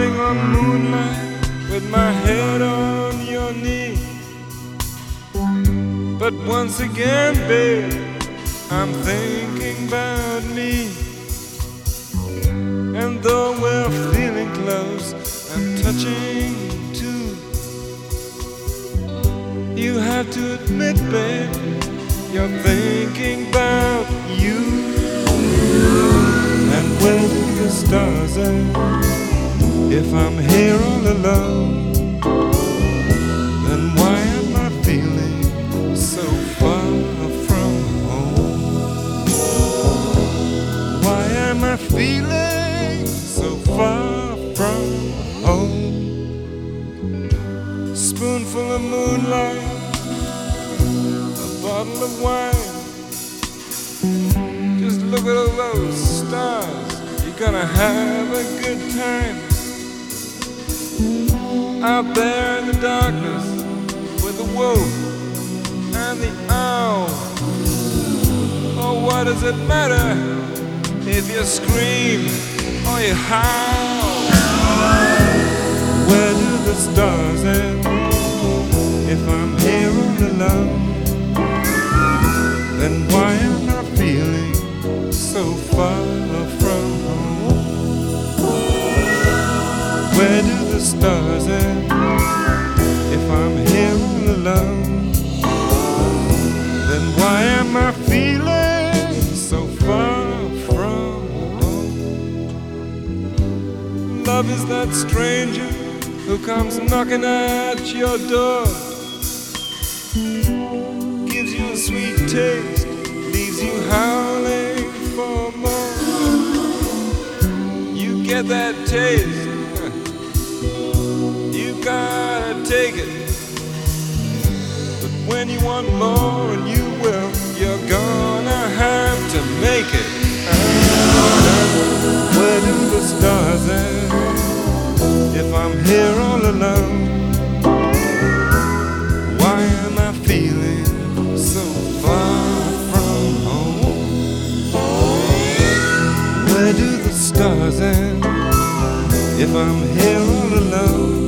floating on moonlight with my head on your knee. But once again, babe, I'm thinking about me. And though we're feeling close and touching too, you have to admit, babe, you're thinking about you. And where do the stars are if I'm here all alone? Then why am I feeling so far from home? Why am I feeling so far from home? Spoonful of moonlight, a bottle of wine. Just look at all those stars, you're gonna have a good time. Out there in the darkness with the wolf and the owl. Oh, what does it matter if you scream or you howl? Where do the stars end if I'm here all alone? Then why am I feeling so far from home? Where do the stars end if I'm here all alone? Then why am I feeling so far from home? Love is that stranger who comes knocking at your door, gives you a sweet taste, leaves you howling for more. You get that taste, you gotta take it. But when you want more, and you will, you're gonna have to make it. Where do the stars end if I'm here all alone? Why am I feeling so far from home? Where do the stars end if I'm here all alone?